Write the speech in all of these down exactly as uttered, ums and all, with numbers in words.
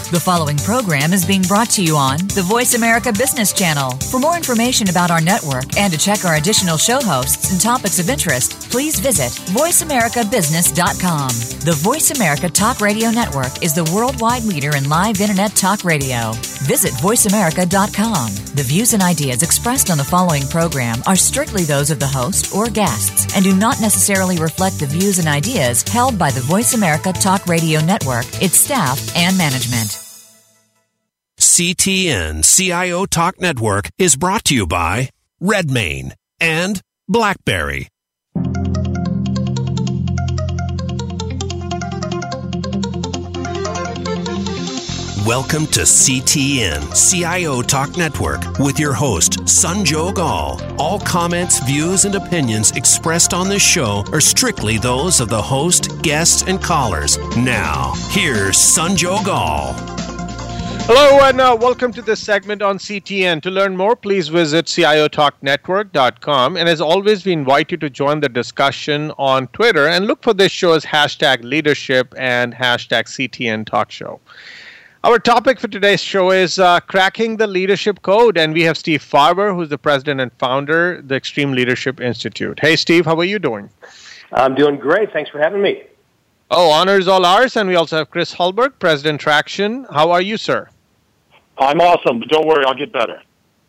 The following program is being brought to you on the Voice America Business Channel. For more information about our network and to check our additional show hosts and topics of interest, please visit voice america business dot com. The Voice America Talk Radio Network is the worldwide leader in live Internet talk radio. Visit voice america dot com. The views and ideas expressed on the following program are strictly those of the host or guests and do not necessarily reflect the views and ideas held by the Voice America Talk Radio Network, its staff, and management. C T N C I O Talk Network is brought to you by Redmayne and BlackBerry. Welcome to C T N C I O Talk Network with your host, Sanjog Aul. All comments, views, and opinions expressed on this show are strictly those of the host, guests, and callers. Now, here's Sanjog Aul. Hello and uh, welcome to this segment on C T N. To learn more, please visit C I O talk network dot com. And as always, we invite you to join the discussion on Twitter and look for this show as hashtag leadership and hashtag C T N Talk Show. Our topic for today's show is uh, cracking the leadership code. And we have Steve Farber, who's the president and founder of the Extreme Leadership Institute. Hey, Steve, how are you doing? I'm doing great. Thanks for having me. Oh, honor is all ours. And we also have Chris Hulberg, President Traction. How are you, sir? I'm awesome, but don't worry, I'll get better.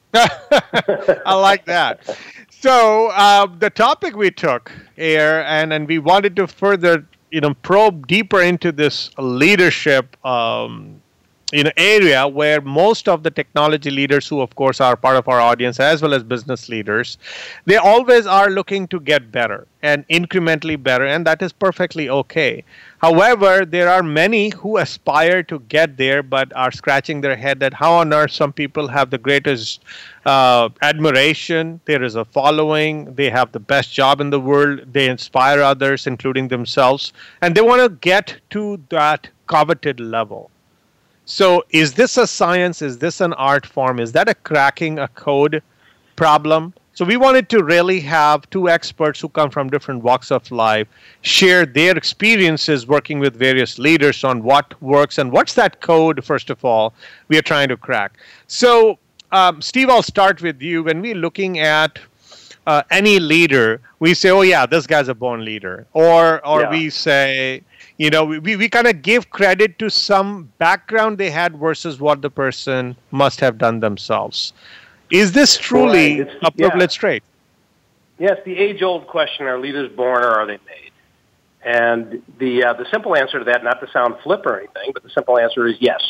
I like that. So uh, the topic we took here, and, and we wanted to further, you know, probe deeper into this leadership um, you know, area where most of the technology leaders, who of course are part of our audience, as well as business leaders, they always are looking to get better and incrementally better, and that is perfectly okay. However, there are many who aspire to get there but are scratching their head that how on earth some people have the greatest uh, admiration, there is a following, they have the best job in the world, they inspire others, including themselves, and they want to get to that coveted level. So is this a science? Is this an art form? Is that a cracking a code problem? So we wanted to really have two experts who come from different walks of life share their experiences working with various leaders on what works and what's that code, first of all, we are trying to crack. So, um, Steve, I'll start with you. When we're looking at uh, any leader, we say, oh, yeah, this guy's a born leader. Or, or yeah. we say, you know, we, we kind of give credit to some background they had versus what the person must have done themselves. Is this truly right. a privileged yeah. trait? Yes, the age-old question, are leaders born or are they made? And the uh, the simple answer to that, not to sound flip or anything, but the simple answer is yes.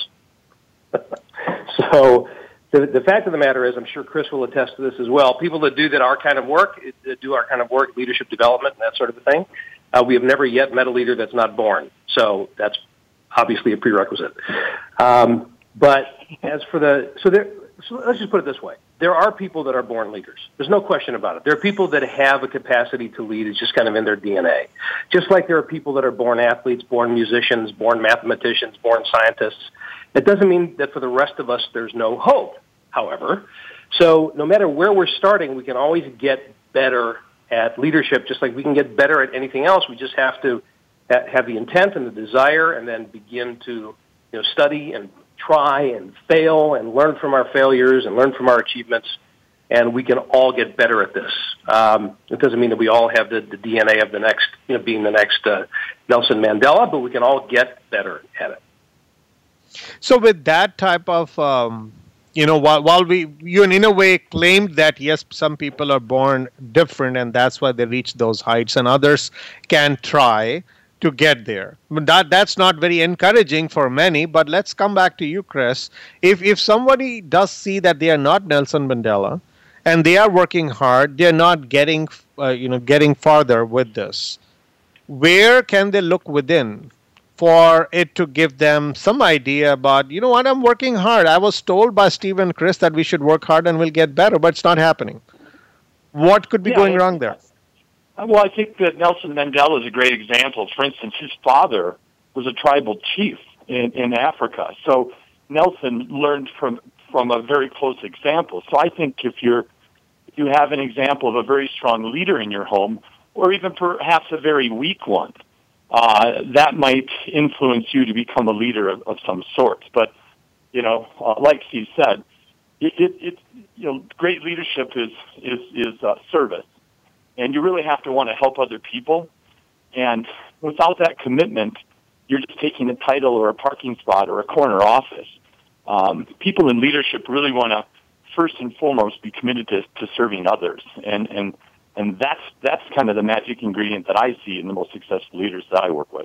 So the, the fact of the matter is, I'm sure Chris will attest to this as well, people that do that our kind of work, that do our kind of work, leadership development and that sort of a thing, uh, we have never yet met a leader that's not born. So that's obviously a prerequisite. Um, but as for the, so there, so let's just put it this way. There are people that are born leaders. There's no question about it. There are people that have a capacity to lead. It's just kind of in their D N A. Just like there are people that are born athletes, born musicians, born mathematicians, born scientists. It doesn't mean that for the rest of us there's no hope, however. So no matter where we're starting, we can always get better at leadership, just like we can get better at anything else. We just have to have the intent and the desire and then begin to you know, study and try and fail and learn from our failures and learn from our achievements, and we can all get better at this. Um, it doesn't mean that we all have the, the D N A of the next, you know, being the next uh, Nelson Mandela, but we can all get better at it. So with that type of, um, you know, while, while we, you in a way claimed that, yes, some people are born different and that's why they reach those heights and others can try to get there. That that's not very encouraging for many, but let's come back to you, Chris. If if somebody does see that they are not Nelson Mandela and they are working hard, they're not getting uh, you know getting farther with this, where can they look within for it to give them some idea about, you know what, I'm working hard. I was told by Steve and Chris that we should work hard and we'll get better, but it's not happening. What could be yeah, going wrong there? Well, I think that Nelson Mandela is a great example. For instance, his father was a tribal chief in, in Africa. So Nelson learned from, from a very close example. So I think if you're if you have an example of a very strong leader in your home, or even perhaps a very weak one, uh, that might influence you to become a leader of, of some sort. But, you know, uh, like Steve said, it, it, it, you know, great leadership is, is, is uh, service. And you really have to want to help other people. And without that commitment, you're just taking a title or a parking spot or a corner office. Um, people in leadership really want to, first and foremost, be committed to, to serving others. And, and, and that's, that's kind of the magic ingredient that I see in the most successful leaders that I work with.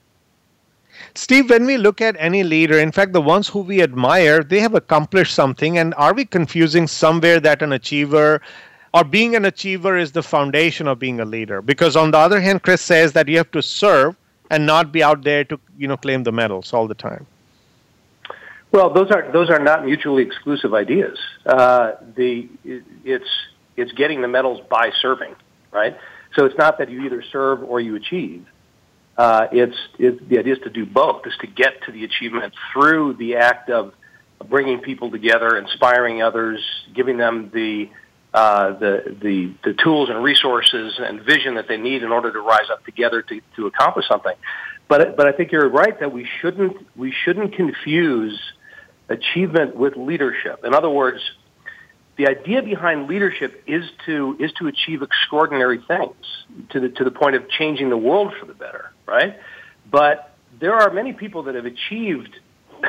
Steve, when we look at any leader, in fact, the ones who we admire, they have accomplished something. And are we confusing somewhere that an achiever or being an achiever is the foundation of being a leader? Because on the other hand, Chris says that you have to serve and not be out there to, you know, claim the medals all the time. Well, those are those are not mutually exclusive ideas. Uh, the it's it's getting the medals by serving, right? So it's not that you either serve or you achieve. Uh, it's it, the idea is to do both. Is to get to the achievement through the act of bringing people together, inspiring others, giving them the uh, the the the tools and resources and vision that they need in order to rise up together to, to accomplish something. But but I think you're right that we shouldn't we shouldn't confuse achievement with leadership. In other words, the idea behind leadership is to is to achieve extraordinary things to the to the point of changing the world for the better, right? But there are many people that have achieved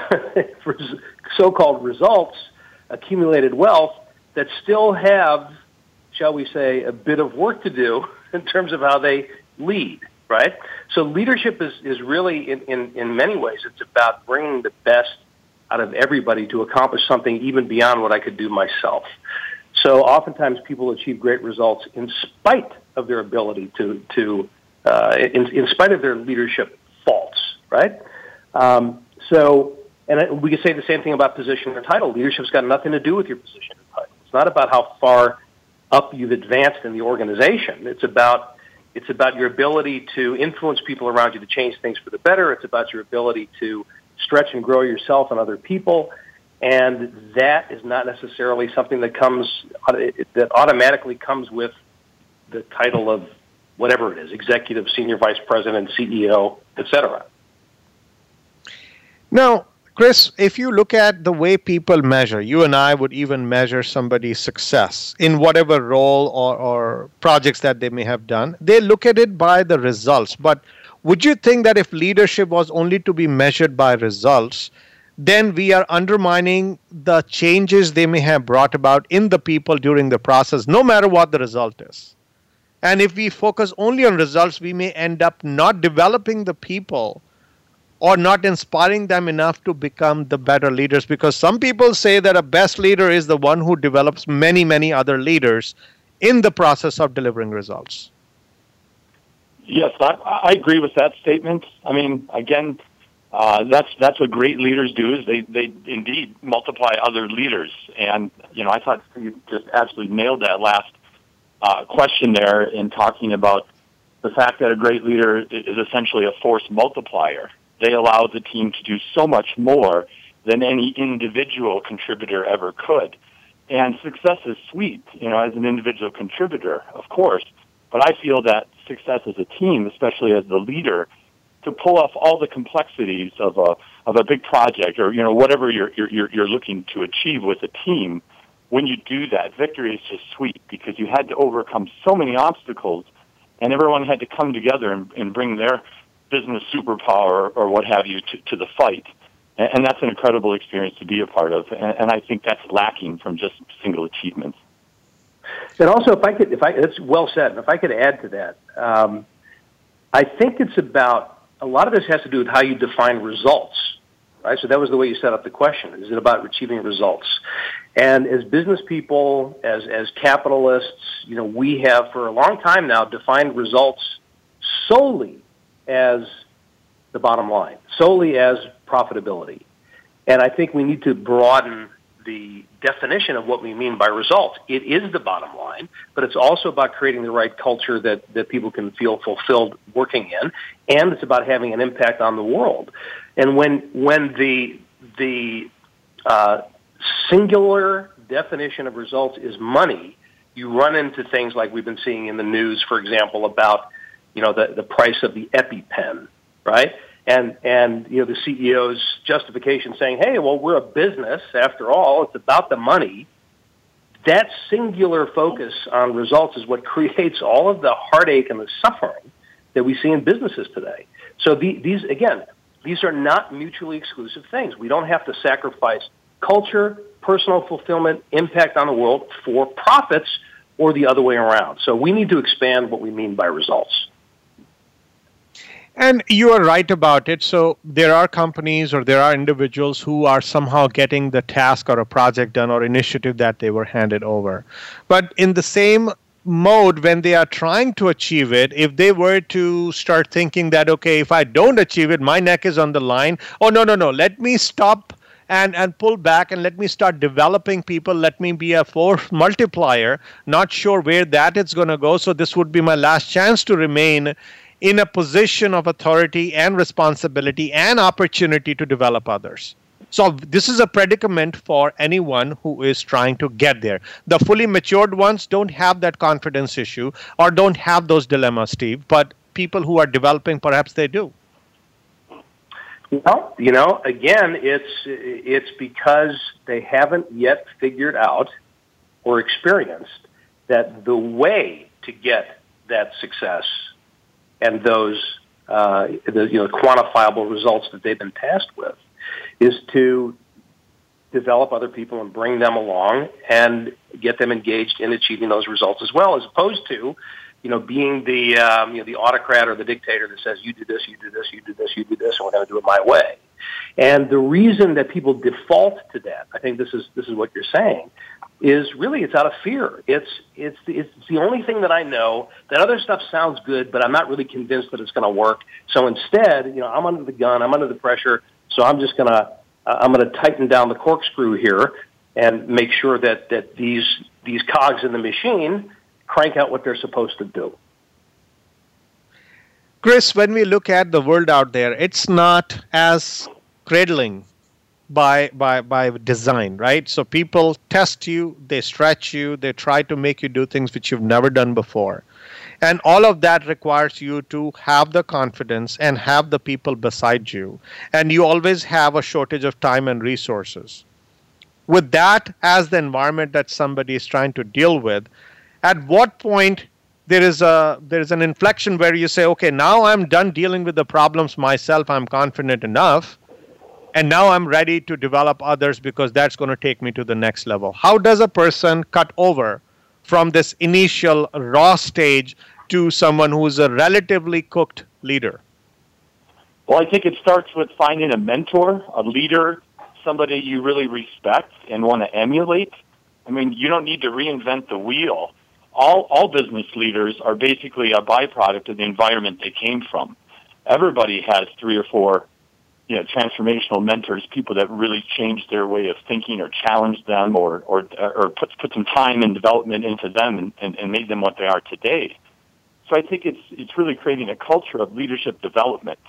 so-called results, accumulated wealth, that still have, shall we say, a bit of work to do in terms of how they lead, right? So leadership is, is really, in, in, in many ways, it's about bringing the best out of everybody to accomplish something even beyond what I could do myself. So oftentimes people achieve great results in spite of their ability to, to uh, in, in spite of their leadership faults, right? Um, so, and we could say the same thing about position or title. Leadership's got nothing to do with your position or title. It's not about how far up you've advanced in the organization. It's about it's about your ability to influence people around you to change things for the better. It's about your ability to stretch and grow yourself and other people, and that is not necessarily something that comes that automatically comes with the title of whatever it is, executive, senior vice president, C E O, et cetera. Now, Chris, if you look at the way people measure, you and I would even measure somebody's success in whatever role or, or projects that they may have done. They look at it by the results. But would you think that if leadership was only to be measured by results, then we are undermining the changes they may have brought about in the people during the process, no matter what the result is? And if we focus only on results, we may end up not developing the people or not inspiring them enough to become the better leaders, because some people say that a best leader is the one who develops many, many other leaders in the process of delivering results. Yes, I, I agree with that statement. I mean, again, uh, that's that's what great leaders do, is they, they indeed multiply other leaders. And, you know, I thought you just absolutely nailed that last uh, question there in talking about the fact that a great leader is essentially a force multiplier. They allow the team to do so much more than any individual contributor ever could. And success is sweet, you know, as an individual contributor, of course. But I feel that success as a team, especially as the leader, to pull off all the complexities of a of a big project or, you know, whatever you're you're you're looking to achieve with a team, when you do that, victory is just sweet because you had to overcome so many obstacles, and everyone had to come together and, and bring their business superpower or what have you to, to the fight. And, and that's an incredible experience to be a part of. And, and I think that's lacking from just single achievements. And also, if I could, if I, it's well said, and if I could add to that, um, I think it's about, a lot of this has to do with how you define results, right? So that was the way you set up the question. Is it about achieving results? And as business people, as, as capitalists, you know, we have for a long time now defined results solely as the bottom line, solely as profitability. And I think we need to broaden the definition of what we mean by results. It is the bottom line, but it's also about creating the right culture that, that people can feel fulfilled working in, and it's about having an impact on the world. And when when the the uh, singular definition of results is money, you run into things like we've been seeing in the news, for example, about you know, the, the price of the EpiPen, right? And, and, you know, the C E O's justification saying, hey, well, we're a business after all. It's about the money. That singular focus on results is what creates all of the heartache and the suffering that we see in businesses today. So the, these, again, these are not mutually exclusive things. We don't have to sacrifice culture, personal fulfillment, impact on the world for profits or the other way around. So we need to expand what we mean by results. And you are right about it. So there are companies or there are individuals who are somehow getting the task or a project done or initiative that they were handed over. But in the same mode, when they are trying to achieve it, if they were to start thinking that, okay, if I don't achieve it, my neck is on the line. Oh, no, no, no. Let me stop and, and pull back and let me start developing people. Let me be a force multiplier. Not sure where that is going to go. So this would be my last chance to remain in a position of authority and responsibility and opportunity to develop others. So this is a predicament for anyone who is trying to get there. The fully matured ones don't have that confidence issue or don't have those dilemmas, Steve, but people who are developing, perhaps they do. Well, you know, again, it's it's because they haven't yet figured out or experienced that the way to get that success and those uh, the, you know, quantifiable results that they've been tasked with is to develop other people and bring them along and get them engaged in achieving those results as well, as opposed to, you know, being the um, you know, the autocrat or the dictator that says, you do this, you do this, you do this, you do this, and we're going to do it my way. And the reason that people default to that, I think this is this is what you're saying, is really it's out of fear. It's it's the, it's the only thing that I know. That other stuff sounds good, but I'm not really convinced that it's going to work. So instead, you know, I'm under the gun, I'm under the pressure, so I'm just going to uh, I'm going to tighten down the corkscrew here and make sure that that these these cogs in the machine crank out what they're supposed to do. Chris, when we look at the world out there, it's not as cradling by by by design, right? So people test you, they stretch you, they try to make you do things which you've never done before. And all of that requires you to have the confidence and have the people beside you. And you always have a shortage of time and resources. With that as the environment that somebody is trying to deal with, at what point there is a there is an inflection where you say, okay, now I'm done dealing with the problems myself, I'm confident enough, and now I'm ready to develop others because that's going to take me to the next level. How does a person cut over from this initial raw stage to someone who's a relatively cooked leader? Well, I think it starts with finding a mentor, a leader, somebody you really respect and want to emulate. I mean, you don't need to reinvent the wheel. All all business leaders are basically a byproduct of the environment they came from. Everybody has three or four, you know, transformational mentors, people that really changed their way of thinking or challenged them or or, or put put some time and development into them and, and, and made them what they are today. So I think it's it's really creating a culture of leadership development.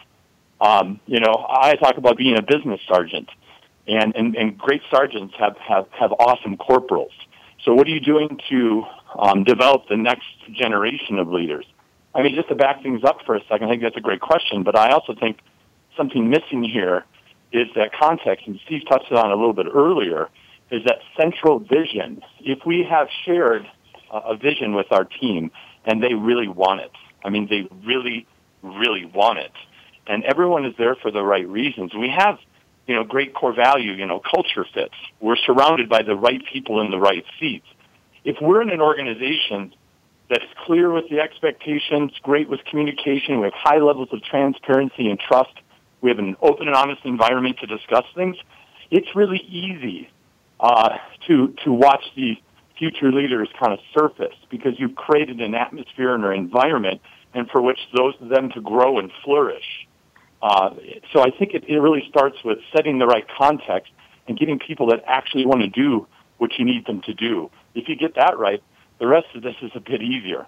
Um, you know, I talk about being a business sergeant, and, and, and great sergeants have, have, have awesome corporals. So what are you doing to um, develop the next generation of leaders? I mean, just to back things up for a second, I think that's a great question, but I also think something missing here is that context, and Steve touched on it a little bit earlier, is that central vision. If we have shared uh, a vision with our team and they really want it, I mean, they really, really want it, and everyone is there for the right reasons. We have, you know, great core value, you know, culture fits. We're surrounded by the right people in the right seats. If we're in an organization that's clear with the expectations, great with communication, we have high levels of transparency and trust, we have an open and honest environment to discuss things, it's really easy uh, to to watch the future leaders kind of surface because you've created an atmosphere and an environment and for which those of them to grow and flourish. Uh, so I think it, it really starts with setting the right context and getting people that actually want to do what you need them to do. If you get that right, the rest of this is a bit easier.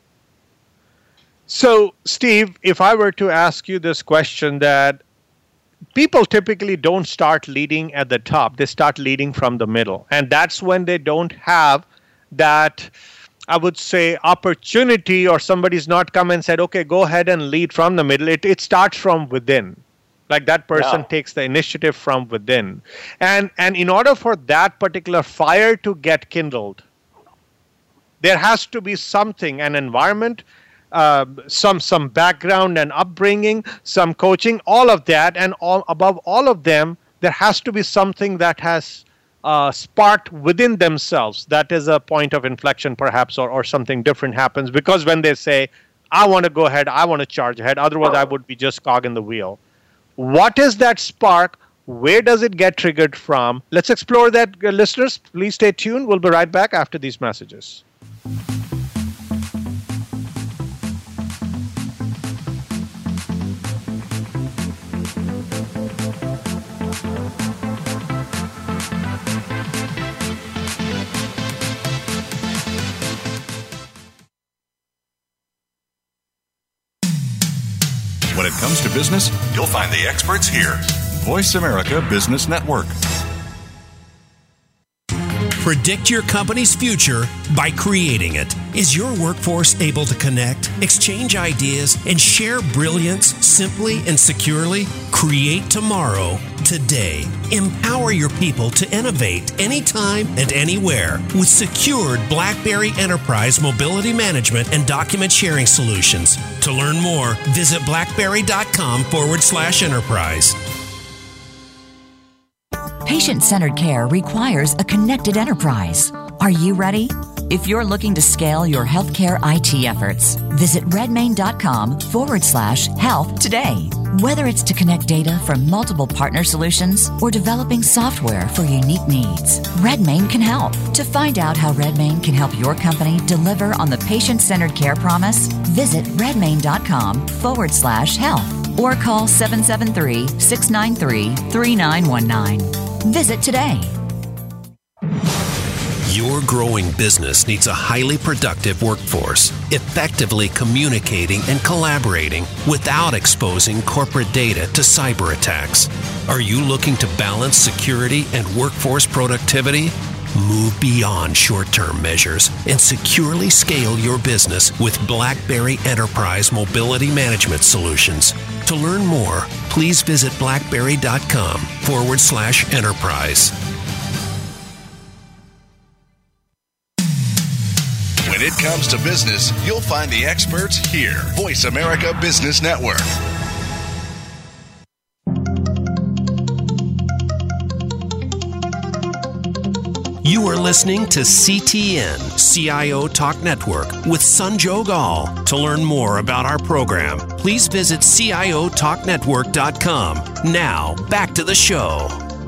So, Steve, if I were to ask you this question, that people typically don't start leading at the top, they start leading from the middle. And that's when they don't have that I would say, opportunity, or somebody's not come and said, okay, go ahead and lead from the middle. It, it starts from within. Like that person Yeah. takes the initiative from within. And, and in order for that particular fire to get kindled, there has to be something, an environment, uh, some some background and upbringing, some coaching, all of that. And all, above all of them, there has to be something that has uh, sparked within themselves. That is a point of inflection, perhaps, or, or something different happens. Because when they say, I want to go ahead, I want to charge ahead, otherwise I would be just cog in the wheel. What is that spark? Where does it get triggered from? Let's explore that, uh, listeners. Please stay tuned. We'll be right back after these messages. When it comes to business, you'll find the experts here. Voice America Business Network. Predict your company's future by creating it. Is your workforce able to connect, exchange ideas, and share brilliance simply and securely? Create tomorrow, today. Empower your people to innovate anytime and anywhere with secured BlackBerry Enterprise mobility management and document sharing solutions. To learn more, visit blackberry.com forward slash enterprise. Patient-centered care requires a connected enterprise. Are you ready? If you're looking to scale your healthcare I T efforts, visit redmain.com forward slash health today. Whether it's to connect data from multiple partner solutions or developing software for unique needs, Redmain can help. To find out how Redmain can help your company deliver on the patient-centered care promise, visit redmain.com forward slash health or call seven seven three, six nine three, three nine one nine. Visit today. Your growing business needs a highly productive workforce, effectively communicating and collaborating without exposing corporate data to cyber attacks. Are you looking to balance security and workforce productivity? Move beyond short-term measures and securely scale your business with BlackBerry Enterprise Mobility Management Solutions. To learn more, please visit blackberry.com forward slash enterprise. When it comes to business, you'll find the experts here. Voice America Business Network. You are listening to C T N, C I O Talk Network, with Sanjog Aul. To learn more about our program, please visit C I O talk network dot com. Now, back to the show.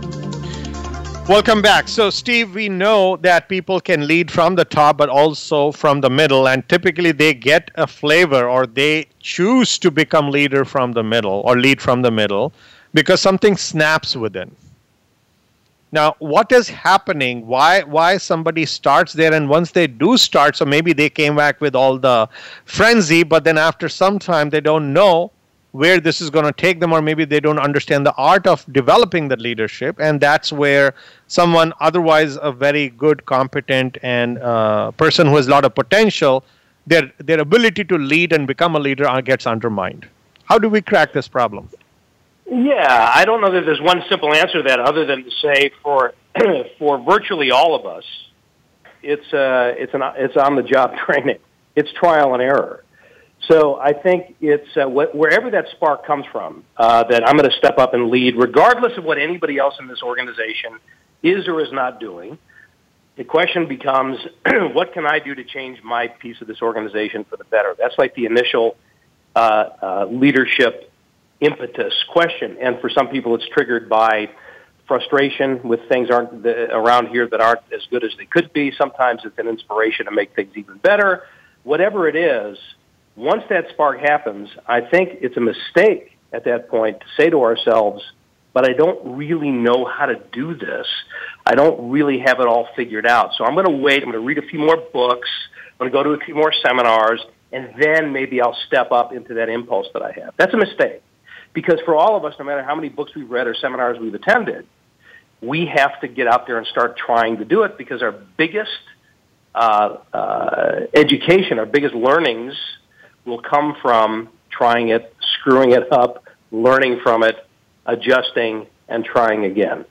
Welcome back. So, Steve, we know that people can lead from the top, but also from the middle. And typically they get a flavor, or they choose to become leader from the middle or lead from the middle because something snaps within. Now, what is happening? Why why somebody starts there, and once they do start, so maybe they came back with all the frenzy, but then after some time they don't know where this is going to take them, or maybe they don't understand the art of developing the leadership, and that's where someone otherwise a very good, competent, and uh, person who has a lot of potential, their their ability to lead and become a leader gets undermined. How do we crack this problem? Yeah, I don't know that there's one simple answer to that other than to say for for virtually all of us, it's uh, it's an it's on the job training. It's trial and error. So I think it's uh, wh- wherever that spark comes from, uh, that I'm going to step up and lead, regardless of what anybody else in this organization is or is not doing. The question becomes, what can I do to change my piece of this organization for the better? That's like the initial uh, uh, leadership impetus question, and for some people it's triggered by frustration with things aren't the, around here that aren't as good as they could be. Sometimes it's an inspiration to make things even better. Whatever it is, once that spark happens, I think it's a mistake at that point to say to ourselves, but I don't really know how to do this. I don't really have it all figured out. So I'm going to wait. I'm going to read a few more books. I'm going to go to a few more seminars, and then maybe I'll step up into that impulse that I have. That's a mistake. Because for all of us, no matter how many books we've read or seminars we've attended, we have to get out there and start trying to do it, because our biggest uh, uh, education, our biggest learnings will come from trying it, screwing it up, learning from it, adjusting, and trying again.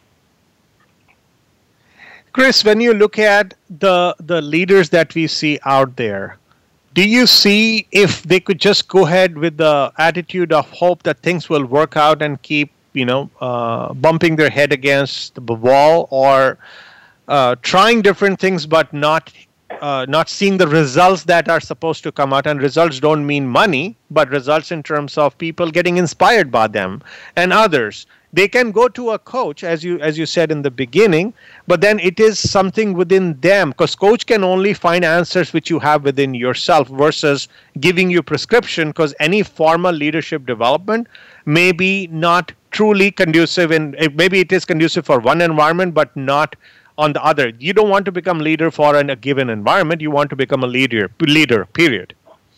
Chris, when you look at the the leaders that we see out there, do you see if they could just go ahead with the attitude of hope that things will work out and keep, you know, uh, bumping their head against the wall, or uh, trying different things but not uh, not seeing the results that are supposed to come out? And results don't mean money, but results in terms of people getting inspired by them and others. They can go to a coach, as you as you said in the beginning, but then it is something within them, because coach can only find answers which you have within yourself versus giving you prescription, because any formal leadership development may be not truly conducive, and maybe it is conducive for one environment but not on the other. You don't want to become leader for an, a given environment. You want to become a leader, leader, period.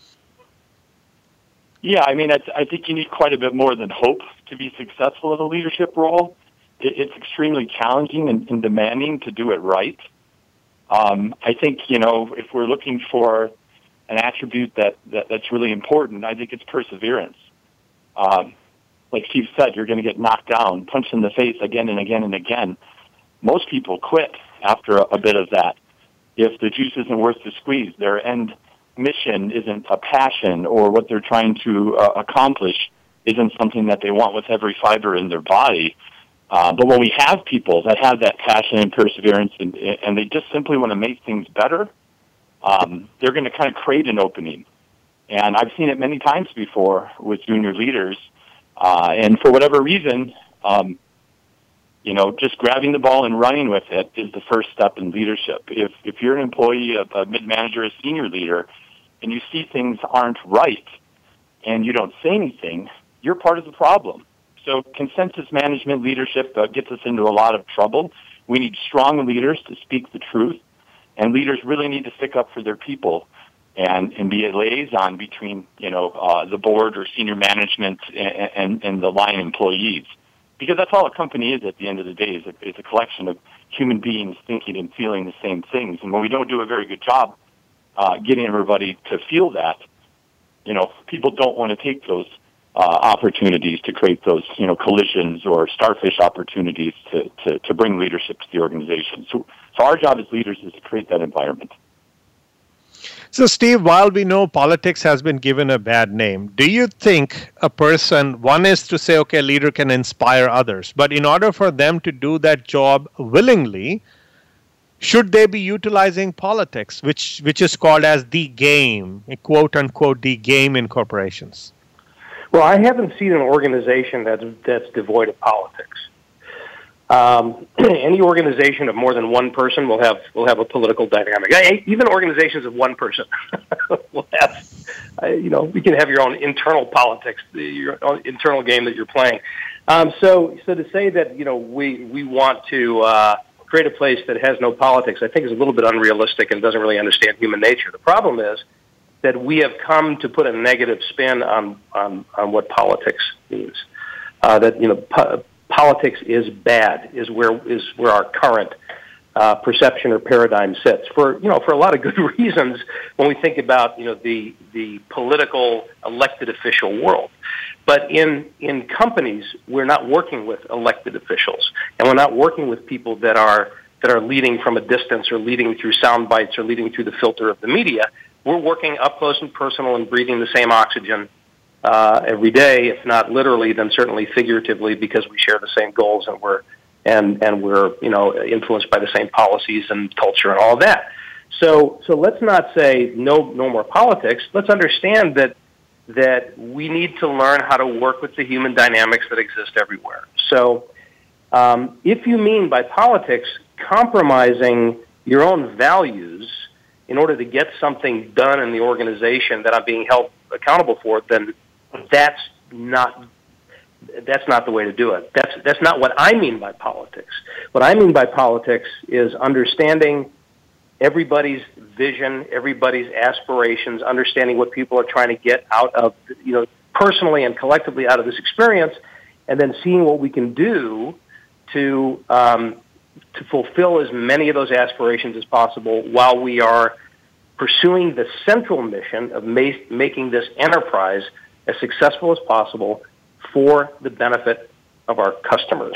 Yeah, I mean, I, I think you need quite a bit more than hope to be successful in a leadership role. It, it's extremely challenging and, and demanding to do it right. Um, I think, you know, if we're looking for an attribute that, that that's really important, I think it's perseverance. Um, like Steve said, you're going to get knocked down, punched in the face again and again and again. Most people quit after a, a bit of that. If the juice isn't worth the squeeze, their end mission isn't a passion, or what they're trying to uh, accomplish isn't something that they want with every fiber in their body. Uh, but when we have people that have that passion and perseverance, and, and they just simply want to make things better, um, they're going to kind of create an opening. And I've seen it many times before with junior leaders. Uh, and for whatever reason, um, you know, just grabbing the ball and running with it is the first step in leadership. If if you're an employee, a, a mid-manager, a senior leader, and you see things aren't right and you don't say anything, you're part of the problem. So consensus management leadership uh, gets us into a lot of trouble. We need strong leaders to speak the truth, and leaders really need to stick up for their people and, and be a liaison between, you know, uh, the board or senior management and, and, and the line employees. Because that's all a company is at the end of the day, is a, is a collection of human beings thinking and feeling the same things. And when we don't do a very good job uh, getting everybody to feel that, you know, people don't want to take those uh, opportunities to create those, you know, collisions or starfish opportunities to, to, to bring leadership to the organization. So, so our job as leaders is to create that environment. So, Steve, while we know politics has been given a bad name, do you think a person, one is to say, okay, a leader can inspire others, but in order for them to do that job willingly, should they be utilizing politics, which which is called as the game, quote unquote, the game in corporations? Well, I haven't seen an organization that's, that's devoid of politics. Um, any organization of more than one person will have will have a political dynamic. Even organizations of one person will have, uh, you know, you can have your own internal politics, your own internal game that you're playing. Um, so, so to say that, you know, we we want to uh, create a place that has no politics, I think is a little bit unrealistic and doesn't really understand human nature. The problem is that we have come to put a negative spin on on, on what politics means. Uh, that you know. Po- Politics is bad, is where is where our current uh, perception or paradigm sits. For you know, for a lot of good reasons. When we think about you know the the political elected official world, but in in companies we're not working with elected officials, and we're not working with people that are that are leading from a distance or leading through sound bites or leading through the filter of the media. We're working up close and personal and breathing the same oxygen Uh, every day, if not literally, then certainly figuratively, because we share the same goals and we're and and we're you know influenced by the same policies and culture and all of that. So so let's not say no no more politics. Let's understand that that we need to learn how to work with the human dynamics that exist everywhere. So um, if you mean by politics compromising your own values in order to get something done in the organization that I'm being held accountable for, then that's not that's not the way to do it. That's that's not what I mean by politics. What I mean by politics is understanding everybody's vision, everybody's aspirations, understanding what people are trying to get out of, you know, personally and collectively out of this experience, and then seeing what we can do to um, to fulfill as many of those aspirations as possible while we are pursuing the central mission of ma- making this enterprise as successful as possible for the benefit of our customers.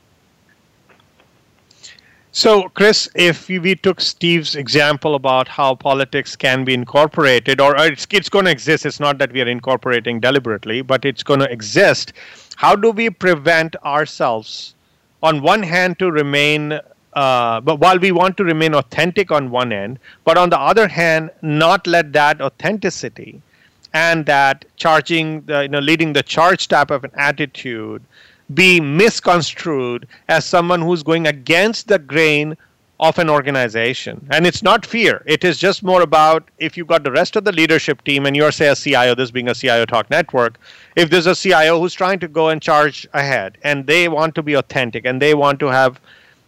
So, Chris, if we took Steve's example about how politics can be incorporated, or it's, it's going to exist, it's not that we are incorporating deliberately, but it's going to exist, how do we prevent ourselves, on one hand, to remain, uh, but while we want to remain authentic on one end, but on the other hand, not let that authenticity and that charging, the, you know, leading the charge type of an attitude be misconstrued as someone who's going against the grain of an organization. And it's not fear. It is just more about if you've got the rest of the leadership team and you're, say, a C I O, this being a C I O Talk Network, if there's a C I O who's trying to go and charge ahead and they want to be authentic and they want to have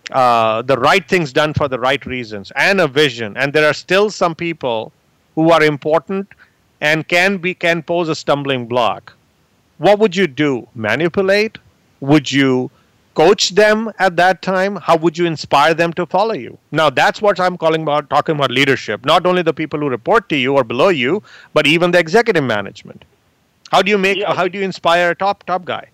uh, the right things done for the right reasons and a vision, and there are still some people who are important and can be can pose a stumbling block, what would you do? Manipulate? Would you coach them at that time? How would you inspire them to follow you? Now, that's what I'm calling about, talking about leadership. Not only the people who report to you or below you, but even the executive management. How do you make? Yeah. How do you inspire a top top guy?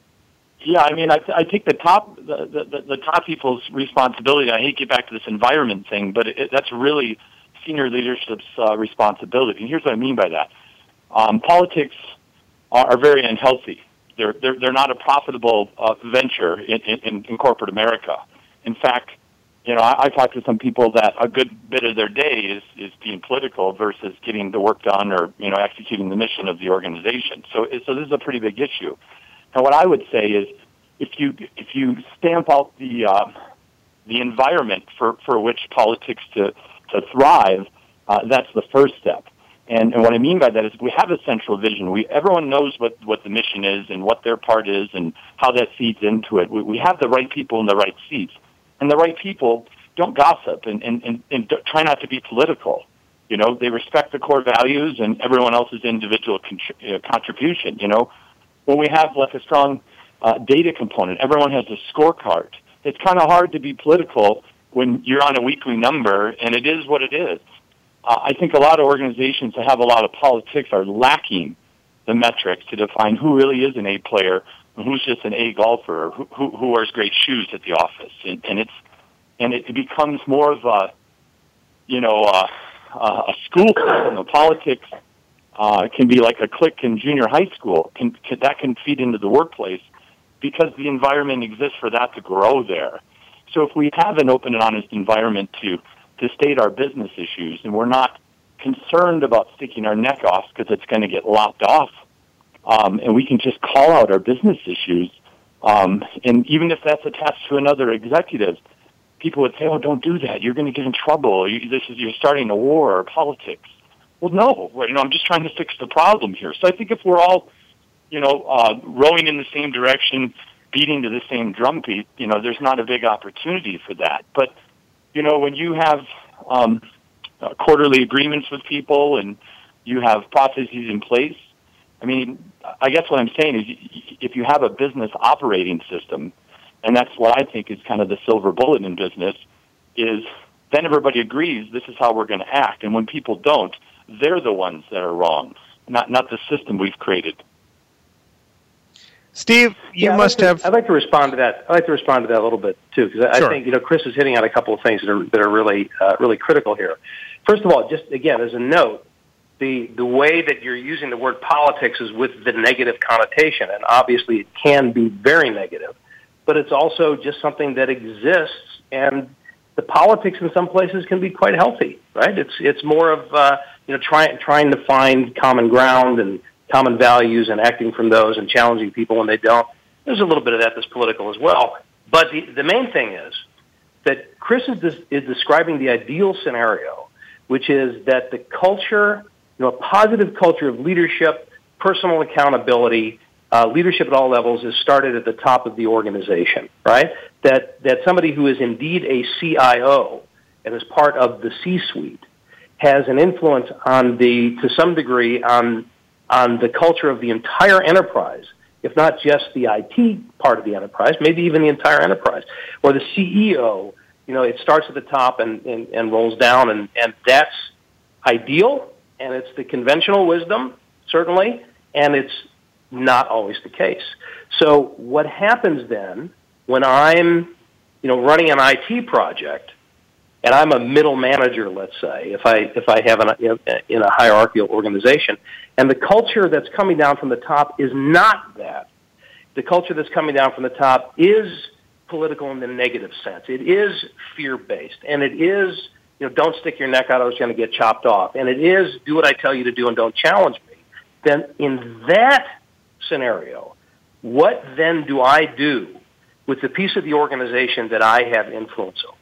Yeah, I mean, I, I think the top the, the, the top people's responsibility. I hate to get back to this environment thing, but it, that's really senior leadership's uh, responsibility. And here's what I mean by that: um, politics are, are very unhealthy. They're, they're, they're not a profitable uh, venture in, in, in corporate America. In fact, you know, I, I talk to some people that a good bit of their day is, is being political versus getting the work done or, you know, executing the mission of the organization. So, so this is a pretty big issue. And what I would say is if you, if you stamp out the, uh, the environment for, for which politics to, to thrive, uh, that's the first step. And, and what I mean by that is we have a central vision. We everyone knows what, what the mission is and what their part is and how that feeds into it. We, we have the right people in the right seats. And the right people don't gossip and, and, and, and try not to be political. You know, they respect the core values and everyone else's individual contri- uh, contribution. You know, when we have like a strong uh, data component, everyone has a scorecard. It's kind of hard to be political when you're on a weekly number, and it is what it is. Uh, I think a lot of organizations that have a lot of politics are lacking the metrics to define who really is an A player and who's just an A golfer, or who, who, who wears great shoes at the office. And, and it's and it becomes more of a, you know, uh, uh, a school system. The politics uh, can be like a clique in junior high school. Can, can, that can feed into the workplace because the environment exists for that to grow there. So if we have an open and honest environment to to state our business issues, and we're not concerned about sticking our neck off because it's going to get lopped off, um, and we can just call out our business issues, um, and even if that's attached to another executive, people would say, oh, don't do that. You're going to get in trouble. You, this is, you're starting a war or politics. Well, no, you know, I'm just trying to fix the problem here. So I think if we're all, you know, uh, rowing in the same direction, beating to the same drum beat, you know, there's not a big opportunity for that. But you know, when you have um, uh, quarterly agreements with people and you have processes in place, I mean, I guess what I'm saying is if you have a business operating system, and that's what I think is kind of the silver bullet in business, is then everybody agrees this is how we're going to act. And when people don't, they're the ones that are wrong, not not the system we've created. Steve, you yeah, must like to, have. I'd like to respond to that. I'd like to respond to that a little bit too, because I, sure. I think you know Chris is hitting on a couple of things that are that are really uh, really critical here. First of all, just again as a note, the the way that you're using the word politics is with the negative connotation, and obviously it can be very negative, but it's also just something that exists, and the politics in some places can be quite healthy, right? It's it's more of uh, you know trying trying to find common ground and common values and acting from those and challenging people when they don't. There's a little bit of that that's political as well. But the, the main thing is that Chris is, des- is describing the ideal scenario, which is that the culture, you know, a positive culture of leadership, personal accountability, uh, leadership at all levels is started at the top of the organization, right? That, that somebody who is indeed a C I O and is part of the C-suite has an influence on the, to some degree, on on the culture of the entire enterprise if not just the I T part of the enterprise, maybe even the entire enterprise. Or the C E O, you know, it starts at the top and, and, and rolls down, and, and that's ideal, and it's the conventional wisdom, certainly, and it's not always the case. So what happens then when I'm, you know, running an I T project, and I'm a middle manager, let's say, if I if I have an, you know, in a hierarchical organization, and the culture that's coming down from the top is not that. The culture that's coming down from the top is political in the negative sense. It is fear-based, and it is, you know, don't stick your neck out, I was going to get chopped off, and it is do what I tell you to do and don't challenge me. Then in that scenario, what then do I do with the piece of the organization that I have influence over?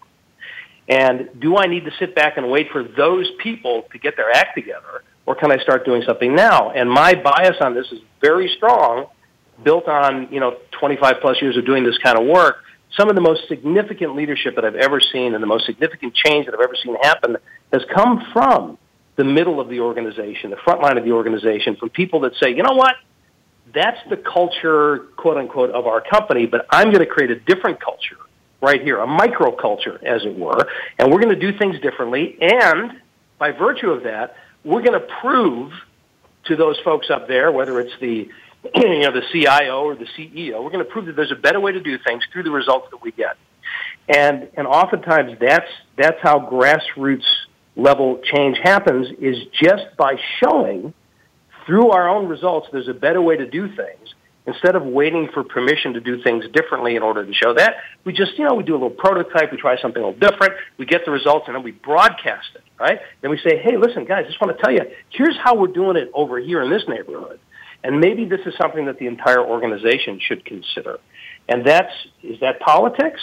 And do I need to sit back and wait for those people to get their act together, or can I start doing something now? And my bias on this is very strong, built on, you know, twenty-five plus years of doing this kind of work. Some of the most significant leadership that I've ever seen and the most significant change that I've ever seen happen has come from the middle of the organization, the front line of the organization, from people that say, you know what, that's the culture, quote unquote, of our company, but I'm going to create a different culture right here, a microculture, as it were, and we're going to do things differently, and by virtue of that, we're going to prove to those folks up there, whether it's the you know the C I O or the C E O, we're going to prove that there's a better way to do things through the results that we get. And and oftentimes that's that's how grassroots level change happens, is just by showing through our own results there's a better way to do things. Instead of waiting for permission to do things differently in order to show that, we just, you know, we do a little prototype, we try something a little different, we get the results, and then we broadcast it, right? Then we say, hey, listen, guys, I just want to tell you, here's how we're doing it over here in this neighborhood. And maybe this is something that the entire organization should consider. And that's, is that politics?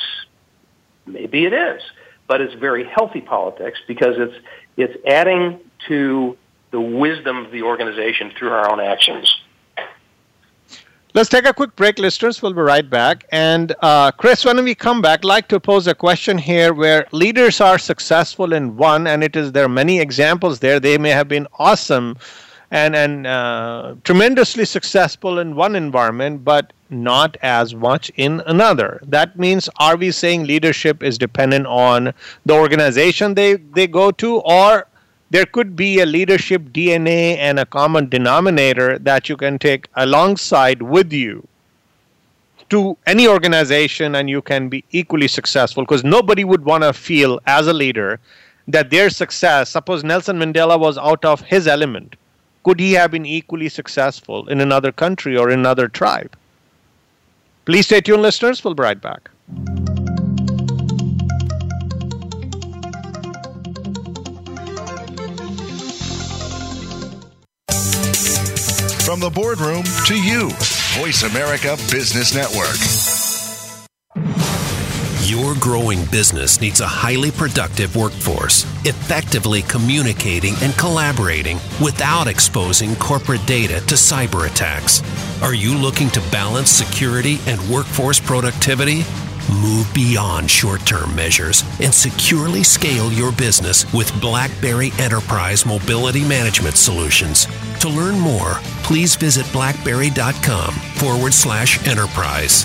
Maybe it is. But it's very healthy politics, because it's it's adding to the wisdom of the organization through our own actions. Let's take a quick break, listeners. We'll be right back. And uh, Chris, when we come back, I'd like to pose a question here where leaders are successful in one, and it is there are many examples there. They may have been awesome and, and uh, tremendously successful in one environment, but not as much in another. That means, are we saying leadership is dependent on the organization they, they go to, or there could be a leadership D N A and a common denominator that you can take alongside with you to any organization, and you can be equally successful? Because nobody would want to feel as a leader that their success, suppose Nelson Mandela was out of his element, could he have been equally successful in another country or in another tribe? Please stay tuned, listeners. We'll be right back. From the boardroom to you, Voice America Business Network. Your growing business needs a highly productive workforce, effectively communicating and collaborating without exposing corporate data to cyber attacks. Are you looking to balance security and workforce productivity? Move beyond short-term measures and securely scale your business with BlackBerry Enterprise Mobility Management Solutions. To learn more, please visit blackberry.com forward slash enterprise.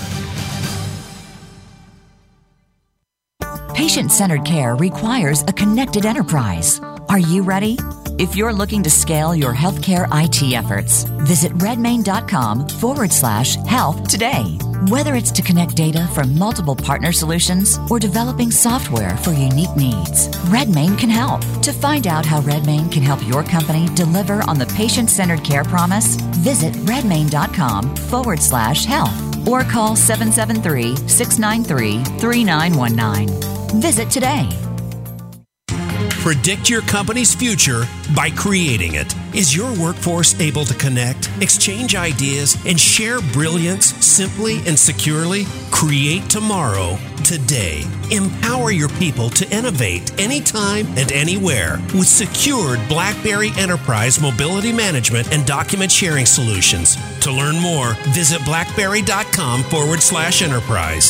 Patient-centered care requires a connected enterprise. Are you ready? If you're looking to scale your healthcare I T efforts, visit redmain.com forward slash health today. Whether it's to connect data from multiple partner solutions or developing software for unique needs, Redmain can help. To find out how Redmain can help your company deliver on the patient-centered care promise, visit redmain.com forward slash health or call seven seven three, six nine three, three nine one nine. Visit today. Predict your company's future by creating it. Is your workforce able to connect, exchange ideas, and share brilliance simply and securely? Create tomorrow, today. Empower your people to innovate anytime and anywhere with secured BlackBerry Enterprise Mobility Management and Document Sharing Solutions. To learn more, visit blackberry.com forward slash enterprise.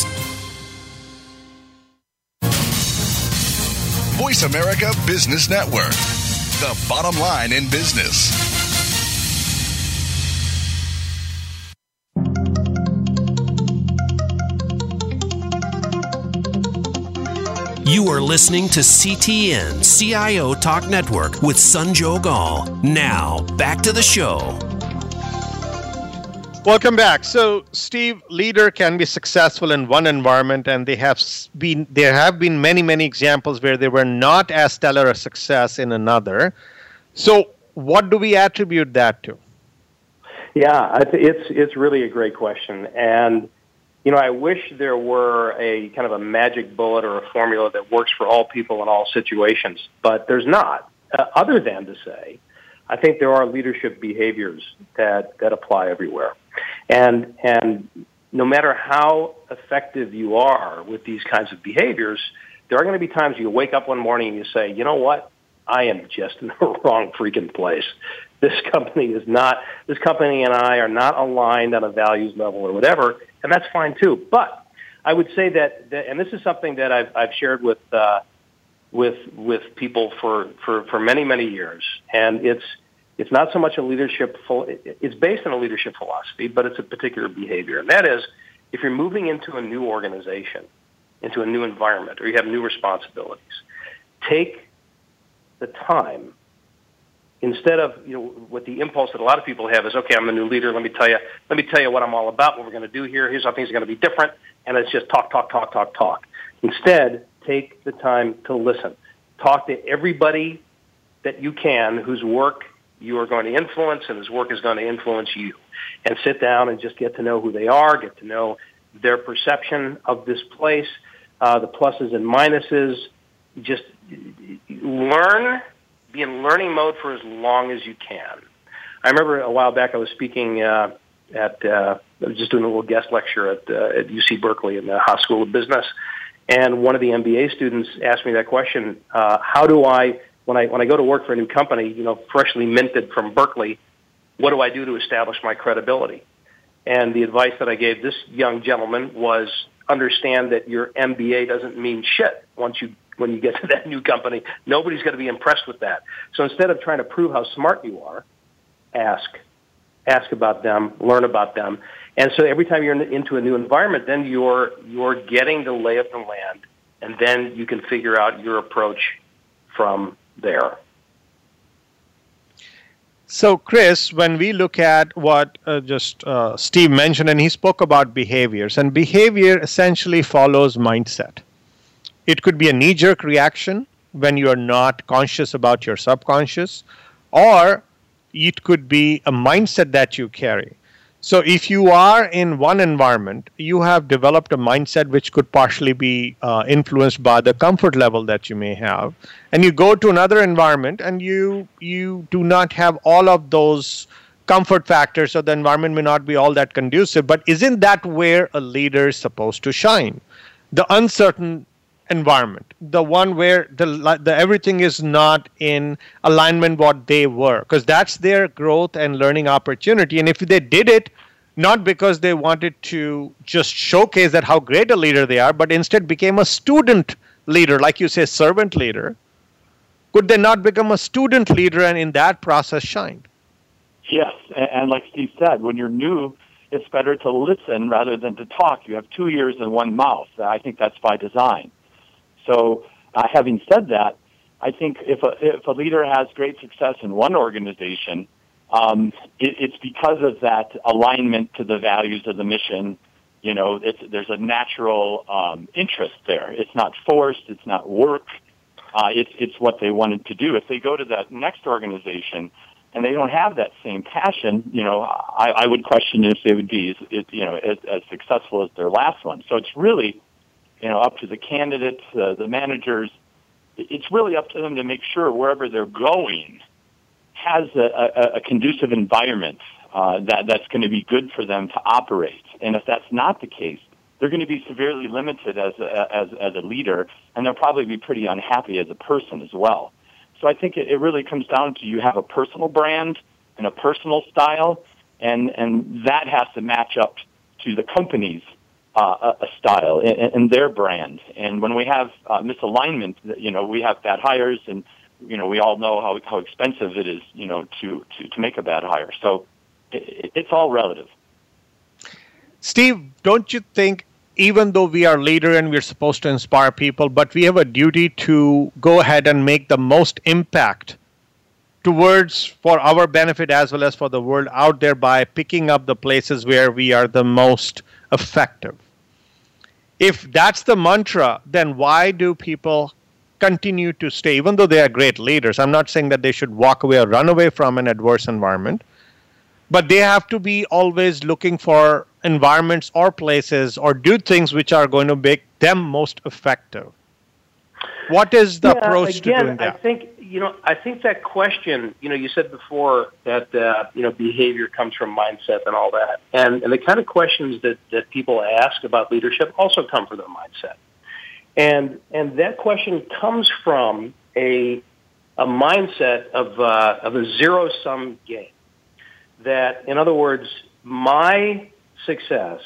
Voice America Business Network, the bottom line in business. You are listening to C T N C I O Talk Network with Sanjog Aul. Now, back to the show. Welcome back. So, Steve, leader can be successful in one environment, and they have been there have been many, many examples where they were not as stellar a success in another. So, what do we attribute that to? Yeah, I th- it's it's really a great question, and you know, I wish there were a kind of a magic bullet or a formula that works for all people in all situations, but there's not. Uh, other than to say, I think there are leadership behaviors that, that apply everywhere. And and no matter how effective you are with these kinds of behaviors, there are going to be times you wake up one morning and you say, you know what? I am just in the wrong freaking place. This company is not, this company and I are not aligned on a values level or whatever, and that's fine too. But I would say that, that and this is something that I've, I've shared with, uh, with, with people for, for, for many, many years, and it's, it's not so much a leadership, it's based on a leadership philosophy, but it's a particular behavior. And that is, if you're moving into a new organization, into a new environment, or you have new responsibilities, take the time, instead of, you know, what the impulse that a lot of people have is, okay, I'm a new leader, let me tell you, let me tell you what I'm all about, what we're going to do here, here's how things are going to be different, and it's just talk, talk, talk, talk, talk. Instead, take the time to listen. Talk to everybody that you can whose work you are going to influence and whose work is going to influence you. And sit down and just get to know who they are, get to know their perception of this place, uh, the pluses and minuses. Just learn, be in learning mode for as long as you can. I remember a while back I was speaking uh, at, uh, I was just doing a little guest lecture at, uh, at U C Berkeley in the Haas School of Business, and one of the M B A students asked me that question, uh, how do I, when I when I go to work for a new company, you know, freshly minted from Berkeley, what do I do to establish my credibility? And the advice that I gave this young gentleman was, understand that your M B A doesn't mean shit once you when you get to that new company. Nobody's going to be impressed with that. So instead of trying to prove how smart you are, ask. Ask about them, learn about them. And so every time you're in, into a new environment, then you're you're getting the lay of the land, and then you can figure out your approach from there. So, Chris, when we look at what uh, just uh, Steve mentioned, and he spoke about behaviors, and behavior essentially follows mindset. It could be a knee-jerk reaction when you are not conscious about your subconscious, or it could be a mindset that you carry. So if you are in one environment, you have developed a mindset which could partially be uh, influenced by the comfort level that you may have. And you go to another environment and you you do not have all of those comfort factors, so the environment may not be all that conducive. But isn't that where a leader is supposed to shine? The uncertain environment, the one where the, the everything is not in alignment what they were, because that's their growth and learning opportunity. And if they did it not because they wanted to just showcase that how great a leader they are, but instead became a student leader, like you say, servant leader, could they not become a student leader and in that process shine? Yes, and, and like Steve said, when you're new, it's better to listen rather than to talk. You have two ears and one mouth. I think that's by design. So uh, having said that, I think if a, if a leader has great success in one organization, um, it, it's because of that alignment to the values of the mission. You know, it's, there's a natural um, interest there. It's not forced. It's not work. Uh, it's, it's what they wanted to do. If they go to that next organization and they don't have that same passion, you know, I, I would question if they would be, you know, as, as successful as their last one. So it's really, you know, up to the candidates, uh, the managers. It's really up to them to make sure wherever they're going has a, a, a conducive environment uh, that that's going to be good for them to operate. And if that's not the case, they're going to be severely limited as a, as as a leader, and they'll probably be pretty unhappy as a person as well. So I think it, it really comes down to you have a personal brand and a personal style, and and that has to match up to the company's Uh, a style and, and their brand. And when we have uh, misalignment, you know, we have bad hires, and you know, we all know how how expensive it is, you know, to to, to make a bad hire. So it, it's all relative. Steve, don't you think even though we are leader and we're supposed to inspire people, but we have a duty to go ahead and make the most impact towards for our benefit as well as for the world out there by picking up the places where we are the most effective. If that's the mantra, then why do people continue to stay, even though they are great leaders? I'm not saying that they should walk away or run away from an adverse environment, but they have to be always looking for environments or places or do things which are going to make them most effective. What is the yeah, approach again, to doing that? I think, you know, I think that question, you know, you said before that, uh, you know, behavior comes from mindset and all that. And, and the kind of questions that, that people ask about leadership also come from their mindset. And and that question comes from a a mindset of uh, of a zero sum game. That, in other words, my success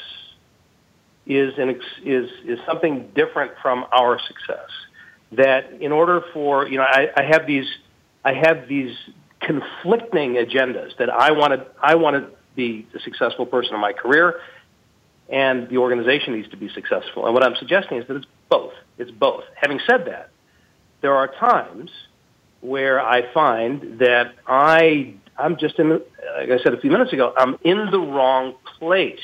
is an ex- is is something different from our success. That in order for you know, I, I have these I have these conflicting agendas that I want to I want to be a successful person in my career, and the organization needs to be successful. And what I'm suggesting is that it's both. It's both. Having said that, there are times where I find that I, I'm just in, like I said a few minutes ago, I'm in the wrong place.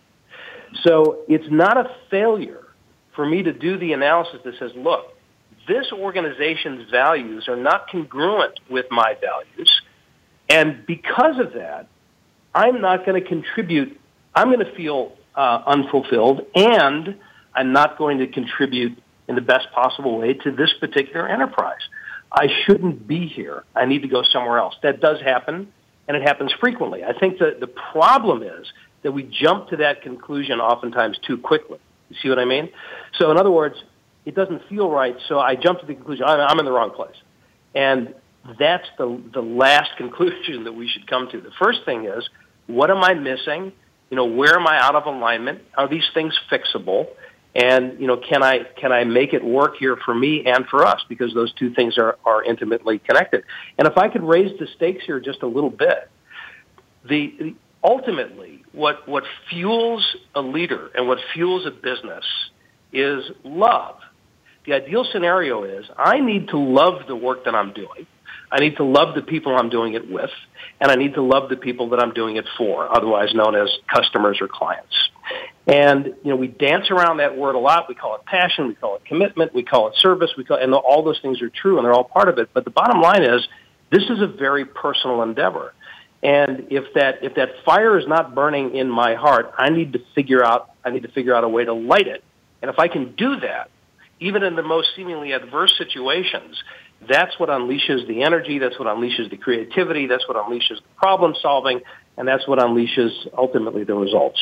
So it's not a failure for me to do the analysis that says, look, this organization's values are not congruent with my values. And because of that, I'm not going to contribute. I'm going to feel uh, unfulfilled, and I'm not going to contribute in the best possible way to this particular enterprise. I shouldn't be here. I need to go somewhere else. That does happen, and it happens frequently. I think that the problem is that we jump to that conclusion oftentimes too quickly. You see what I mean? So in other words, it doesn't feel right, so I jump to the conclusion, I'm in the wrong place. And that's the the last conclusion that we should come to. The first thing is, what am I missing? You know, where am I out of alignment? Are these things fixable? And, you know, can I can I make it work here for me and for us? Because those two things are, are intimately connected. And if I could raise the stakes here just a little bit, the, the ultimately what what fuels a leader and what fuels a business is love. The ideal scenario is I need to love the work that I'm doing. I need to love the people I'm doing it with, and I need to love the people that I'm doing it for, otherwise known as customers or clients. And, you know, we dance around that word a lot. We call it passion. We call it commitment. We call it service. We call, and all those things are true, and they're all part of it. But the bottom line is this is a very personal endeavor. And if that if that fire is not burning in my heart, I need to figure out I need to figure out a way to light it. And if I can do that, even in the most seemingly adverse situations, that's what unleashes the energy, that's what unleashes the creativity, that's what unleashes the problem solving, and that's what unleashes ultimately the results.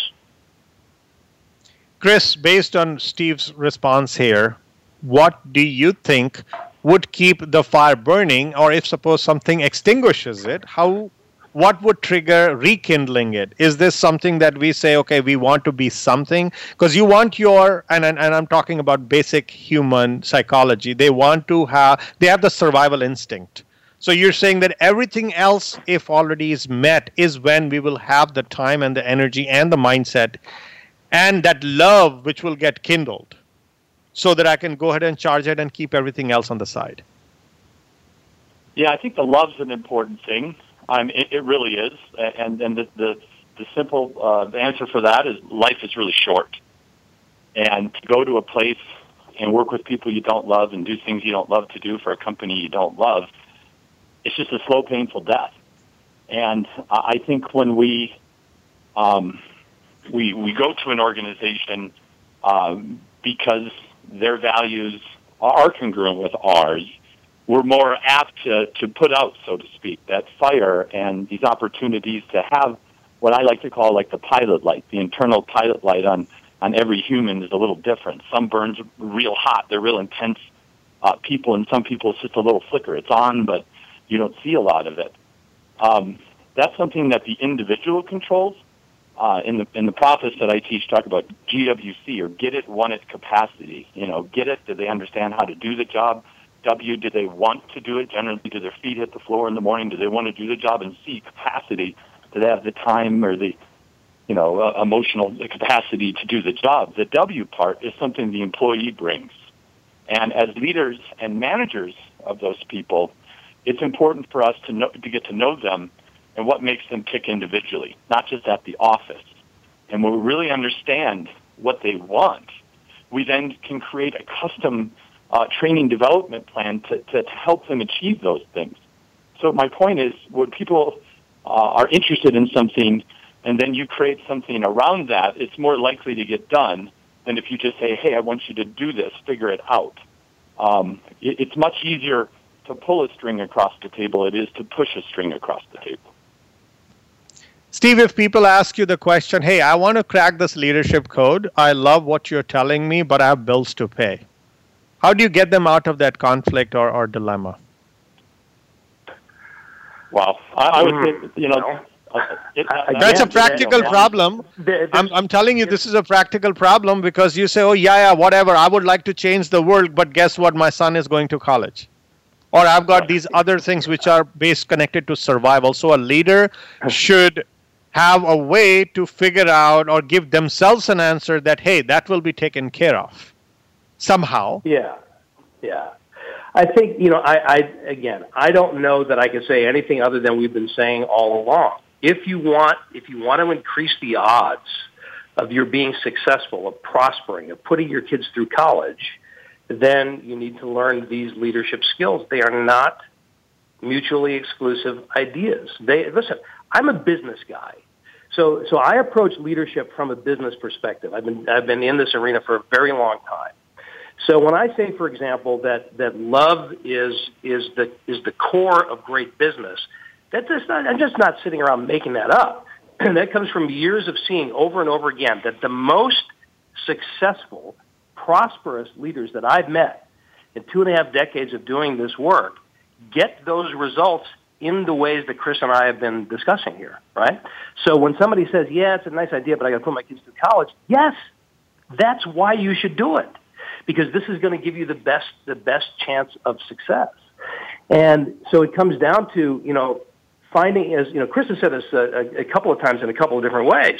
Chris, based on Steve's response here, what do you think would keep the fire burning, or if suppose something extinguishes it, how what would trigger rekindling it? Is this something that we say, okay, we want to be something? Because you want your, and, and and I'm talking about basic human psychology, they want to have, they have the survival instinct. So you're saying that everything else, if already is met, is when we will have the time and the energy and the mindset and that love which will get kindled so that I can go ahead and charge it and keep everything else on the side. Yeah, I think the love's an important thing. Um, it, it really is, and and the the, the simple uh, answer for that is life is really short, and to go to a place and work with people you don't love and do things you don't love to do for a company you don't love, it's just a slow, painful death. And I think when we um, we we go to an organization um, because their values are congruent with ours, we're more apt to, to put out, so to speak, that fire and these opportunities to have what I like to call like the pilot light. The internal pilot light on, on every human is a little different. Some burns real hot. They're real intense uh, people, and some people it's just a little flicker. It's on, but you don't see a lot of it. Um, that's something that the individual controls. Uh, in the in the process that I teach, talk about G W C, or get it, want it capacity. You know, get it, do they understand how to do the job? W, do they want to do it? Generally, do their feet hit the floor in the morning? Do they want to do the job? And C, capacity, do they have the time or the you know, uh, emotional capacity to do the job. The W part is something the employee brings. And as leaders and managers of those people, it's important for us to know, to get to know them and what makes them tick individually, not just at the office. And when we really understand what they want, we then can create a custom uh, training development plan to, to, to help them achieve those things. So my point is, when people uh, are interested in something and then you create something around that, it's more likely to get done than if you just say, hey, I want you to do this, figure it out. Um, it, it's much easier to pull a string across the table than it is to push a string across the table. Steve, if people ask you the question, hey, I want to crack this leadership code, I love what you're telling me, but I have bills to pay. How do you get them out of that conflict or, or dilemma? Well, I, I would say, you know, uh, it, uh, that's a practical problem. I'm, I'm telling you, this is a practical problem because you say, oh, yeah, yeah, whatever. I would like to change the world, but guess what? My son is going to college. Or I've got these other things which are based connected to survival. So a leader should have a way to figure out or give themselves an answer that, hey, that will be taken care of somehow. Yeah, yeah. I think, you know, I, I again, I don't know that I can say anything other than we've been saying all along. If you want, if you want to increase the odds of your being successful, of prospering, of putting your kids through college, then you need to learn these leadership skills. They are not mutually exclusive ideas. They listen, I'm a business guy. So so I approach leadership from a business perspective. I've been I've been in this arena for a very long time. So when I say, for example, that, that love is is the is the core of great business, that's just not, I'm just not sitting around making that up. And that comes from years of seeing over and over again that the most successful, prosperous leaders that I've met in two and a half decades of doing this work get those results in the ways that Chris and I have been discussing here, right? So when somebody says, yeah, it's a nice idea, but I got to put my kids through college, yes, that's why you should do it, because this is going to give you the best the best chance of success. And so it comes down to, you know, finding, as, you know, Chris has said this a, a couple of times in a couple of different ways,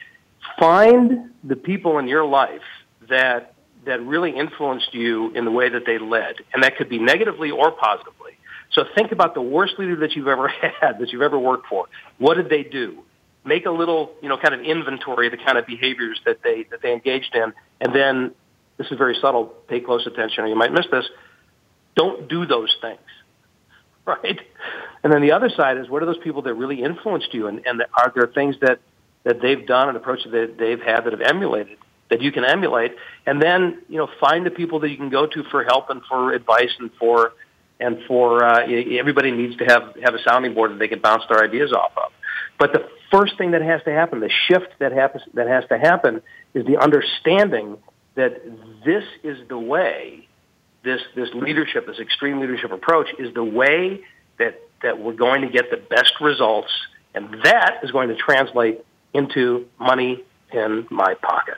find the people in your life that that really influenced you in the way that they led, and that could be negatively or positively. So think about the worst leader that you've ever had, that you've ever worked for. What did they do? Make a little, you know, kind of inventory of the kind of behaviors that they that they engaged in, and then, this is very subtle, pay close attention or you might miss this, don't do those things, right? And then the other side is, what are those people that really influenced you, and, and are there things that, that they've done and approaches that they've had that have emulated, that you can emulate? And then, you know, find the people that you can go to for help and for advice and for and for uh, everybody needs to have, have a sounding board that they can bounce their ideas off of. But the first thing that has to happen, the shift that happens that has to happen, is the understanding that this is the way, this this leadership, this extreme leadership approach is the way that, that we're going to get the best results, and that is going to translate into money in my pocket.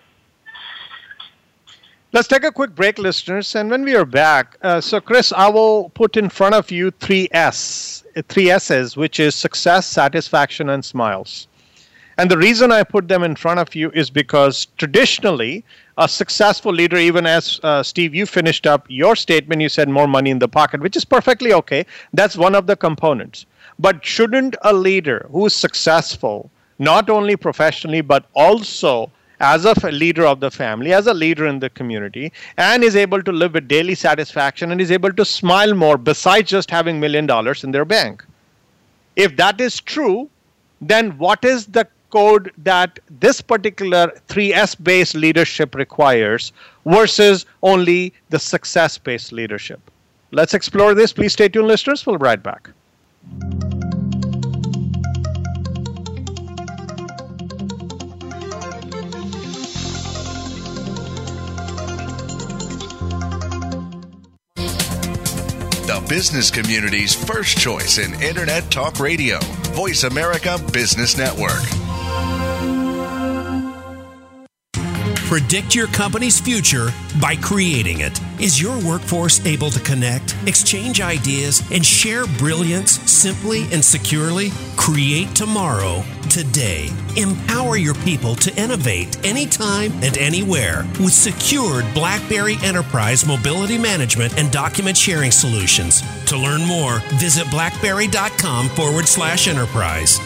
Let's take a quick break, listeners, and when we are back, uh, so Chris, I will put in front of you three S, three S's, which is success, satisfaction, and smiles. And the reason I put them in front of you is because traditionally, a successful leader, even as uh, Steve, you finished up your statement, you said more money in the pocket, which is perfectly okay. That's one of the components. But shouldn't a leader who is successful, not only professionally, but also as a leader of the family, as a leader in the community, and is able to live with daily satisfaction and is able to smile more besides just having million dollars in their bank? If that is true, then what is the code that this particular three S-based leadership requires versus only the success-based leadership? Let's explore this. Please stay tuned, listeners. We'll be right back. The business community's first choice in Internet Talk Radio. Voice America Business Network. Predict your company's future by creating it. Is your workforce able to connect, exchange ideas, and share brilliance simply and securely? Create tomorrow, today. Empower your people to innovate anytime and anywhere with secured BlackBerry Enterprise mobility management and document sharing solutions. To learn more, visit blackberry.com forward slash enterprise.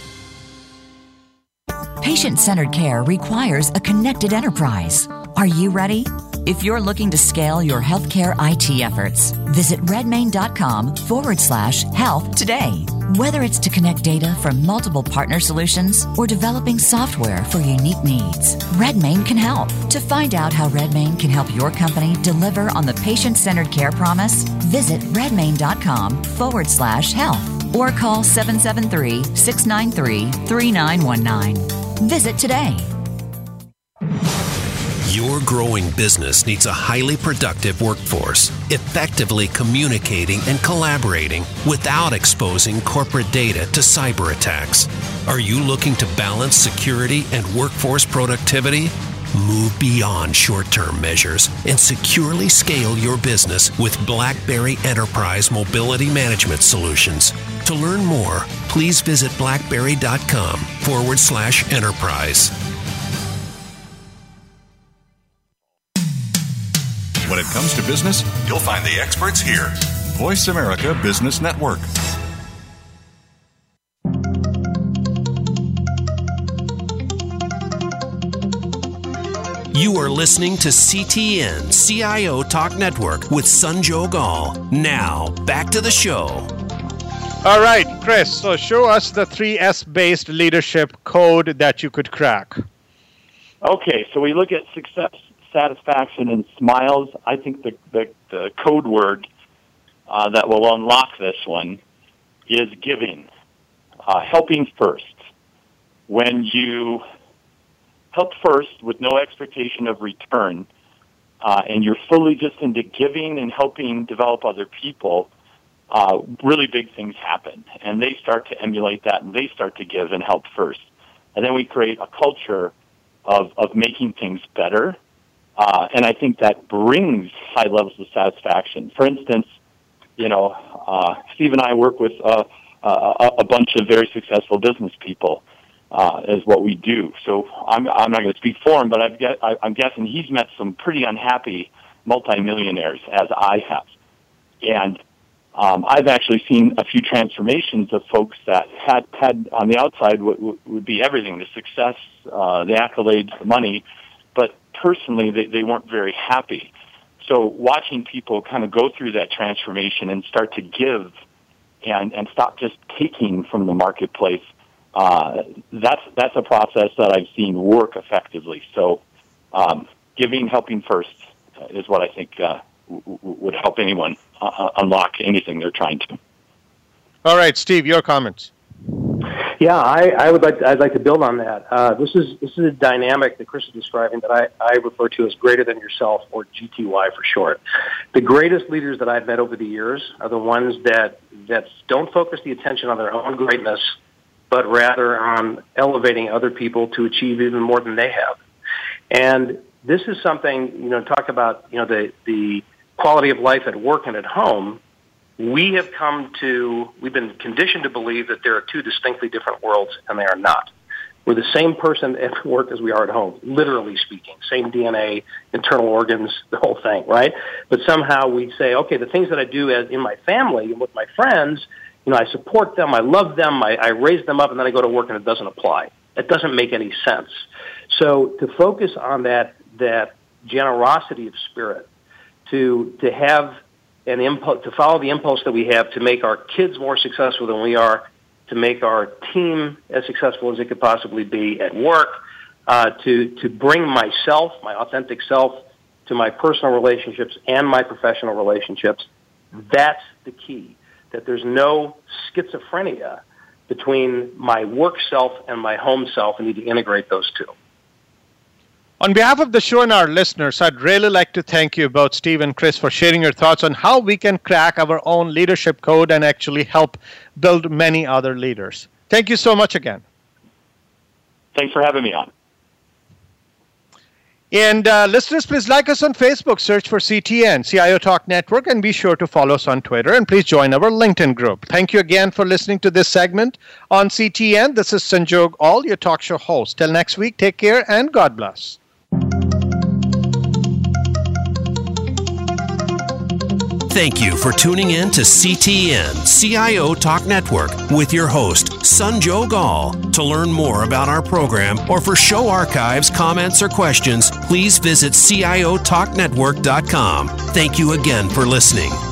Patient-centered care requires a connected enterprise. Are you ready? If you're looking to scale your healthcare I T efforts, visit redmain.com forward slash health today. Whether it's to connect data from multiple partner solutions or developing software for unique needs, Redmain can help. To find out how Redmain can help your company deliver on the patient-centered care promise, visit redmain.com forward slash health or call seven seven three, six nine three, three nine one nine. Visit today. Your growing business needs a highly productive workforce, effectively communicating and collaborating without exposing corporate data to cyber attacks. Are you looking to balance security and workforce productivity? Move beyond short-term measures and securely scale your business with BlackBerry Enterprise Mobility Management Solutions. To learn more, please visit blackberry.com forward slash enterprise. When it comes to business, you'll find the experts here. Voice America Business Network. You are listening to C T N C I O Talk Network with Sanjog Aul. Now, back to the show. All right, Chris, so show us the three S-based leadership code that you could crack. Okay, so we look at success, satisfaction, and smiles. I think the, the, the code word uh, that will unlock this one is giving, uh, helping first. When you help first with no expectation of return, uh, and you're fully just into giving and helping develop other people, uh, really big things happen. And they start to emulate that, and they start to give and help first. And then we create a culture of, of making things better. Uh, and I think that brings high levels of satisfaction. For instance, you know, uh, Steve and I work with uh, a, a bunch of very successful business people, uh, is what we do. So I'm, I'm not going to speak for him, but I've get, I, I'm guessing he's met some pretty unhappy multimillionaires, as I have. And um, I've actually seen a few transformations of folks that had, had on the outside what would, would be everything, the success, uh, the accolades, the money, but personally, they, they weren't very happy. So watching people kind of go through that transformation and start to give and, and stop just taking from the marketplace, uh, that's that's a process that I've seen work effectively. So um, giving, helping first is what I think uh, w- w- would help anyone uh, unlock anything they're trying to. All right, Steve, your comments. Yeah, I, I would like to, I'd like to build on that. Uh, this is this is a dynamic that Chris is describing that I, I refer to as greater than yourself, or G T Y for short. The greatest leaders that I've met over the years are the ones that that don't focus the attention on their own greatness, but rather on elevating other people to achieve even more than they have. And this is something, you know, talk about, you know, the the quality of life at work and at home. We have come to, we've been conditioned to believe that there are two distinctly different worlds, and they are not. We're the same person at work as we are at home, literally speaking. Same D N A, internal organs, the whole thing, right? But somehow we say, okay, the things that I do as in my family and with my friends, you know, I support them, I love them, I, I raise them up, and then I go to work and it doesn't apply. It doesn't make any sense. So to focus on that that generosity of spirit, to to have an impulse, to follow the impulse that we have to make our kids more successful than we are, to make our team as successful as it could possibly be at work, uh, to to bring myself, my authentic self, to my personal relationships and my professional relationships. That's the key, that there's no schizophrenia between my work self and my home self. I need to integrate those two. On behalf of the show and our listeners, I'd really like to thank you both, Steve and Chris, for sharing your thoughts on how we can crack our own leadership code and actually help build many other leaders. Thank you so much again. Thanks for having me on. And uh, listeners, please like us on Facebook, search for C T N, C I O Talk Network, and be sure to follow us on Twitter. And please join our LinkedIn group. Thank you again for listening to this segment on C T N. This is Sanjog Aul, your talk show host. Till next week, take care and God bless. Thank you for tuning in to C T N, C I O Talk Network, with your host, Sanjog Aul. To learn more about our program or for show archives, comments, or questions, please visit C I O talk network dot com. Thank you again for listening.